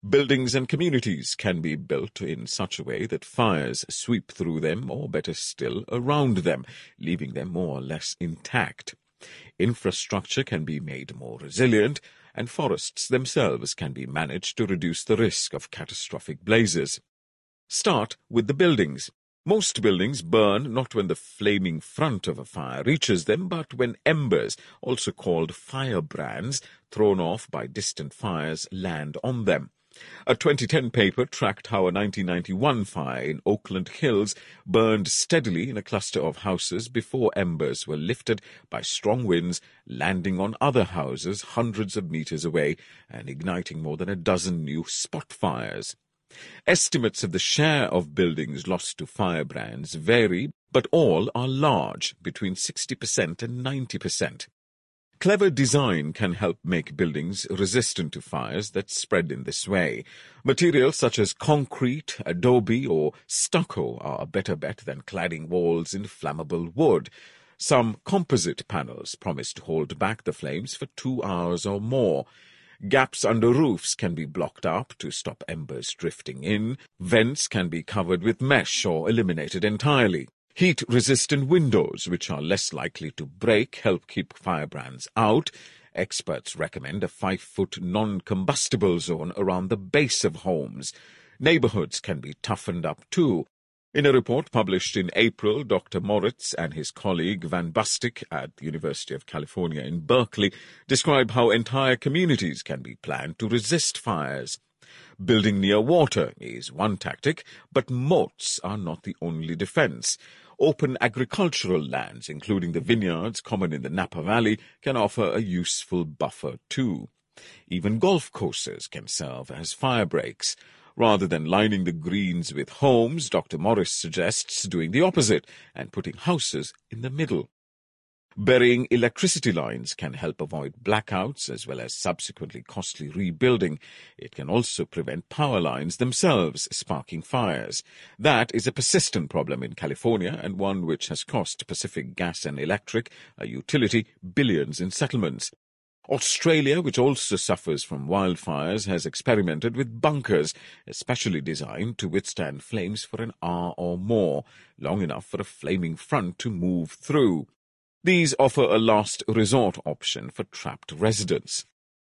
Buildings and communities can be built in such a way that fires sweep through them, or better still, around them, leaving them more or less intact. Infrastructure can be made more resilient, and forests themselves can be managed to reduce the risk of catastrophic blazes. Start with the buildings. Most buildings burn not when the flaming front of a fire reaches them, but when embers, also called firebrands, thrown off by distant fires, land on them. A 2010 paper tracked how a 1991 fire in Oakland Hills burned steadily in a cluster of houses before embers were lifted by strong winds, landing on other houses hundreds of meters away and igniting more than a dozen new spot fires. Estimates of the share of buildings lost to firebrands vary, but all are large, between 60% and 90%. Clever design can help make buildings resistant to fires that spread in this way. Materials such as concrete, adobe, or stucco are a better bet than cladding walls in flammable wood. Some composite panels promise to hold back the flames for 2 hours or more. Gaps under roofs can be blocked up to stop embers drifting in. Vents can be covered with mesh or eliminated entirely. Heat-resistant windows, which are less likely to break, help keep firebrands out. Experts recommend a 5-foot non-combustible zone around the base of homes. Neighborhoods can be toughened up too. In a report published in April, Dr. Moritz and his colleague Van Bustic at the University of California in Berkeley describe how entire communities can be planned to resist fires. Building near water is one tactic, but moats are not the only defense. Open agricultural lands, including the vineyards common in the Napa Valley, can offer a useful buffer too. Even golf courses can serve as fire breaks. Rather than lining the greens with homes, Dr. Morris suggests doing the opposite and putting houses in the middle. Burying electricity lines can help avoid blackouts as well as subsequently costly rebuilding. It can also prevent power lines themselves sparking fires. That is a persistent problem in California and one which has cost Pacific Gas and Electric, a utility, billions in settlements. Australia, which also suffers from wildfires, has experimented with bunkers, especially designed to withstand flames for an hour or more, long enough for a flaming front to move through. These offer a last resort option for trapped residents.